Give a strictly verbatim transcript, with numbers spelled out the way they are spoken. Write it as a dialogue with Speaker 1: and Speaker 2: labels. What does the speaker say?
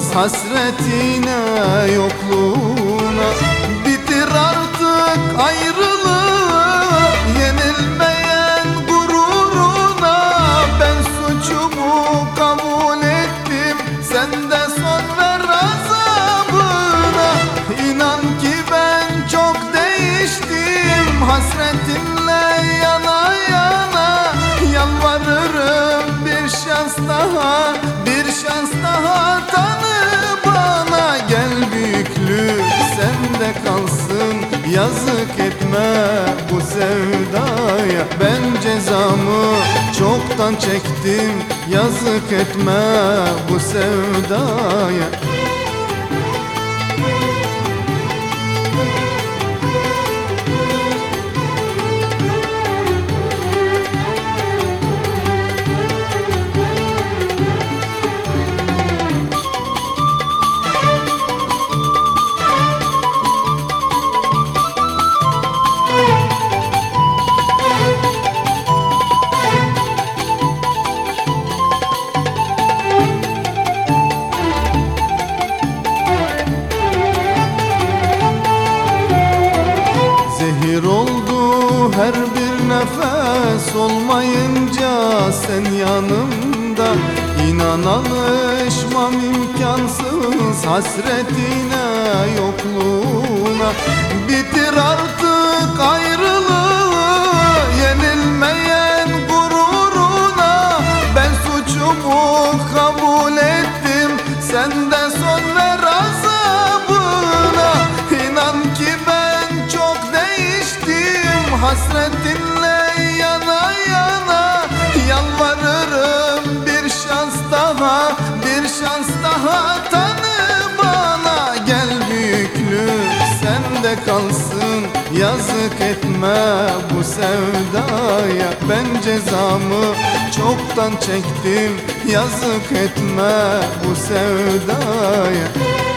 Speaker 1: hasretine yokluğuna. Bitir artık ayrılığı yenilmeyen gururuna. Ben suçumu kabul ettim, sen de son ver azabına. İnan ki ben çok değiştim, hasretinle yana yana. Yalvarırım bir şans daha, bir şans daha tanı bana. Gel büyüklük sende kalsın, yazık etme bu sevdaya. Ben cezamı çoktan çektim, yazık etme bu sevdaya. Zehir oldu her bir nefes, olmayınca sen yanımda. İnan alışmam imkansız hasretine yokluğuna. Bitir artık ayrılığı yenilmeyen gururuna. Ben suçumu kabul ettim, sen de son ver azabına. İnan ki ben çok değiştim, hasretinle yana yana. Yalvarırım bir şans daha, bir şans daha tanı bana. Gel büyüklük sende kalsın, yazık etme bu sevdaya. Ben cezamı çoktan çektim, yazık etme bu sevdaya.